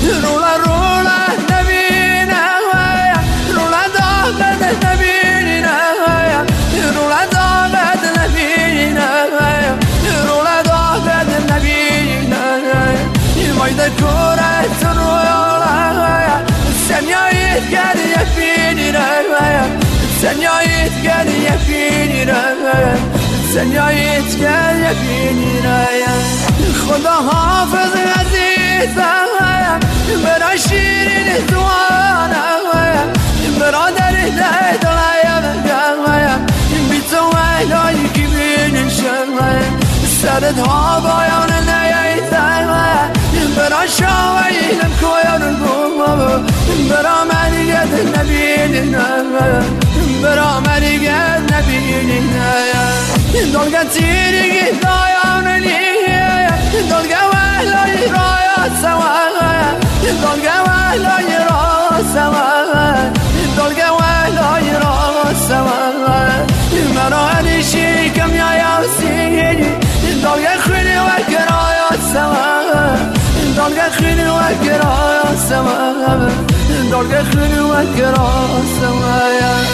رولا رولا نبينا رولا دابد نبينا رولا دابد نبينا رولا دابد نبينا مايدا كورة رولا سنيايت قال يفينينا سنيايت قال يفينينا سنيايت قال يفينينا خدا حافظ عزيزا برا شیرین زوانا برادر دلایا بی تو وحدایی که بینشم سرت ها بایان نیایتم برا شاویلم کویان بوم برا مریگت نبینم برا مریگت نبینم دلگا تیریگی دایان نیه دلگا وحدایی رایات سواه دلگا وحدایی را سواه دلگا وحدایی را سواه مرا هنیشی کم یا یاسیگی دلگا خیلی وکرایات سواه دلگا خیلی وکرایات سواه دلگا خیلی وکرایات سواه